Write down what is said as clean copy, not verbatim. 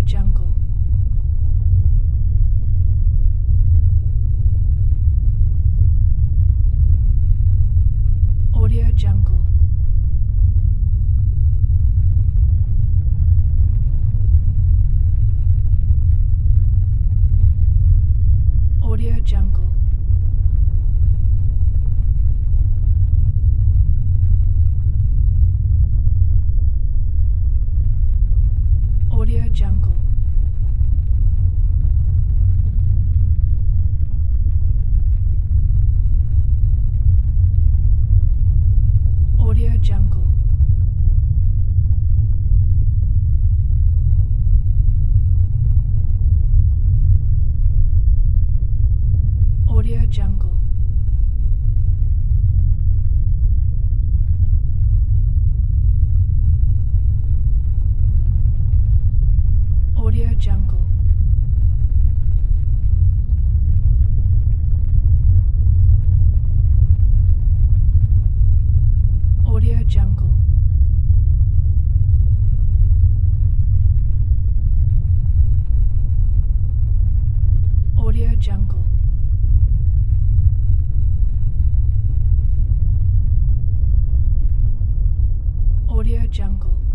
Jungle. Audio Jungle. Audio Jungle. Audio Jungle. Audio Jungle. Audio Jungle. Audio Jungle. Audio Jungle. Audio Jungle. Audio Jungle.